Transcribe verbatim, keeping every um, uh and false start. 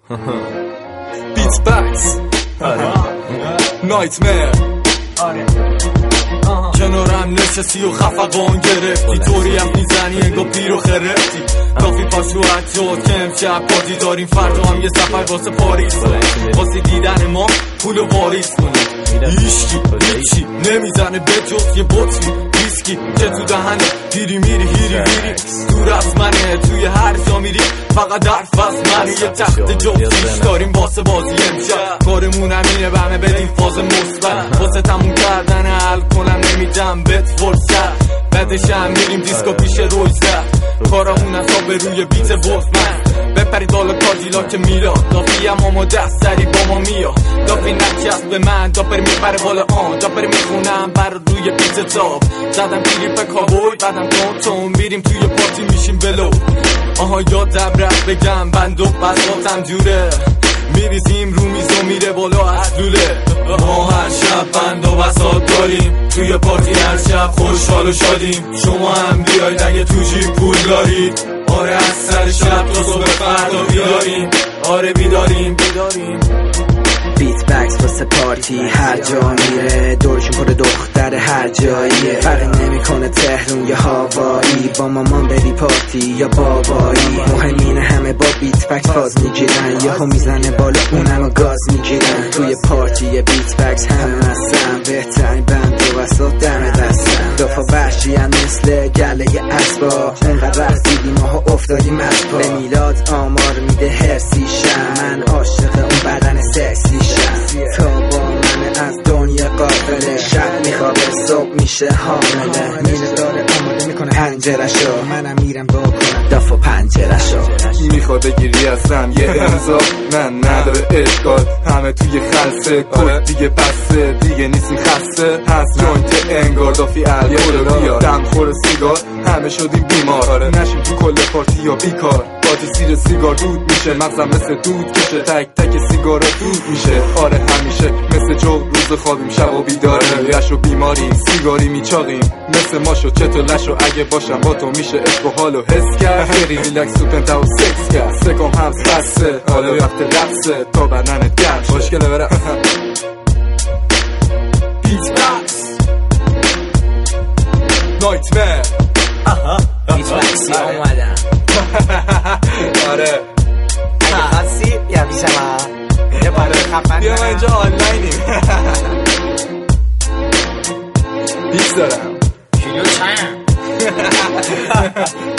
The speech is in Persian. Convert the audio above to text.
بیت بکس نایتمر کنارم نشستی و خفقان گرفتی طوری هم میزنی انگاه پیر و خرفتی کافی پاشو حجات که امشب پارتی داریم فردا هم یه سفر واسه پاریس واسه دیدن ما پول واریس کنیم هیشکی هیچی نمیزنه به جز یه بطری ویسکی که تو دهنه گیری میری هیری هیری دور از منه توی هر جا میری فقط در فصل منی یه تخت جفتیش داریم واسه بازی امشب کارمون همینه بهمه بدیم فاز مثبت واسه تموم کردن حل کنم نمیدم بهت فرصت بعدش هم میریم دیسکو پیش رویزده کارمون اصلا به روی بیت وفمن بپرید بالا کاردیلا که میلاد دافی هم آماده است سری با ما میاد دافی نچست به من داپر میپره بالا آن داپر میخونم بر روی بیت تاب زدم کلیپ کابوی بعدم تون میریم توی پارتی میشیم بلو آها یادم رفت بگم بند و بساتم جوره میریزیم رو میز و میره بالا از لوله ما هر شب بند و بسات داریم توی پارتی هر شب خوشحال و شادیم شما هم بیاید اگه تو جیب پول دارید آره از سر شب تا صبح فردا بیداریم آره بیداریم بیداریم بیت بکس واسه پارتی هر جا میره دورشون پر دختر هر جاییه فرق نمیکنه تهرون یا هاوایی با مامان بری پارتی یا بابایی مهمینه همه با بیت بکس فاز میگیرن یا هم میزنه بالا اونم گاز میگیرن توی پارتی بیت بکس همه هستن بهترین بند و وسط دم دستن دافا وحشی هم مثل گله اسبا اونقدر وقت دیدیم ها افتادیم از پا به میلاد آمار میده هرسی شم من عاشق اون بدن سکسی تا با من از دنیا قافله شب میخوابه صبح میشه حامله میره داره آماده میکنه پنجرشو منم میرم با کنم داف و پنجرشو میخوای بگیری ازم یه امضا نه نداره اشکال همه توی خلصه کل دیگه بسته دیگه نیستی خسته هست جوینت انگار دافی الکل بیار دم خور سیگار همه شدیم بیمار نشیم تو کل پارتی یا بیکار بادی سیر سیگار دود میشه مغزم مثل دود کشه تک تک سیگارا دود میشه آره همیشه مثل جو روز خوابیم شب و بیداره یش و بیماری سیگاری میچاقیم مثل ماشو چطور لشو اگه باشم با تو میشه عشق و حالو حس کرد خیلی ریلکس و پنتا و سکس کرد سکم هم بسته حالا وقت رقصه تا بدنت گرم مشکله برم بیت بکس نایتمر بیت بکسی اومدم آره اگه هستی بیا پیش من یه پاره خفن بیا من اینجا آنلاینیم بیت دارم کیلو چند